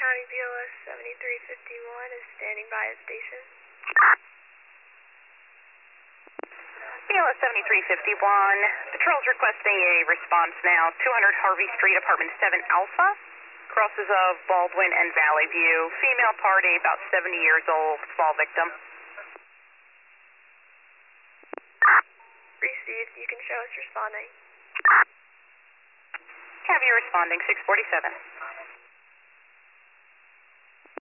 County BLS 7351 is standing by at station. BLS 7351, patrol's requesting a response now. 200 Harvey Street, apartment 7 Alpha, crosses of Baldwin and Valley View. Female party, about 70 years old, small victim. Received. You can show us responding. Have you responding, 647.